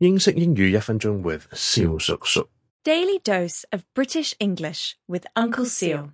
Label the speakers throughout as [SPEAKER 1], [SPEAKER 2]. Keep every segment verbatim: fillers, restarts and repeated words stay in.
[SPEAKER 1] 英式英語一分鐘 with 蕭叔叔。
[SPEAKER 2] Daily dose of British English with Uncle Seal.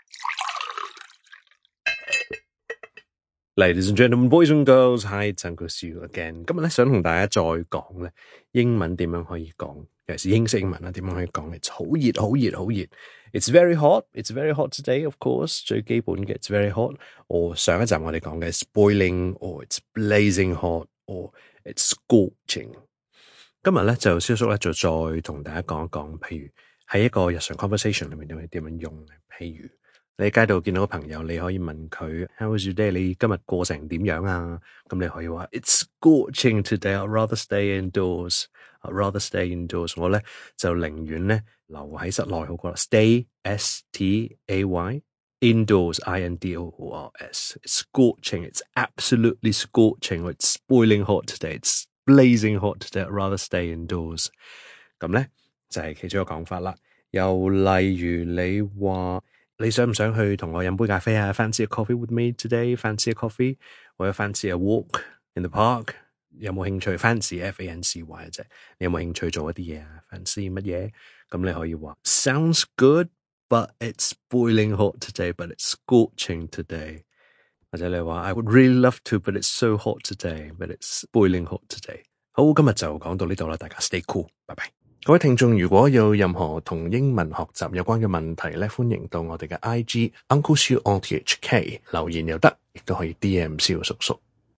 [SPEAKER 1] Ladies and gentlemen, boys and girls, hi, it's Uncle Seal again. 今日咧想同大家再講咧英文點樣可以講，尤其是英式英文啦，點樣可以講 It's 好熱好熱好熱 It's very hot, it's very hot today, of course. 最基本嘅 It's very hot. Or 上一集我哋講嘅 It's boiling, or It's blazing hot, or It's scorching. 今日咧就蕭叔咧就再同大家講一講，譬如喺一個日常 conversation 裏面點樣點樣用。譬如你喺街度見到個朋友，你可以問佢 How was your day？ 你今日過成點樣啊？咁你可以話 It's scorching today. I'd rather stay indoors. I'd rather stay indoors. 我咧就寧願咧留喺室內好過啦。Stay, S T A Y, indoors, I N D O O R S. It's scorching. It's absolutely scorching. It's boiling hot today. It's blazing hot today. I'd rather stay indoors. 咁咧就係其中一個講法啦。又例如你話你想唔想去同我飲杯咖啡啊 ？Fancy a coffee with me today? Fancy a coffee? 或者 fancy a walk in the park? 有冇興趣 ？Fancy F A N C Y 啫。你有冇興趣做一啲嘢啊 ？Fancy 乜嘢？咁你可以話 Sounds good, but it's boiling hot today. But it's scorching today. 或者你話 I would really love to, but it's so hot today. But it's boiling hot today. 好，今日就講到呢度啦，大家 stay cool，拜拜。各位聽眾，如果有任何同英文學習有關嘅問題咧，歡迎到我哋嘅 I G Uncle Siu on T H K 留言又得，亦都可以 D M 蕭叔叔。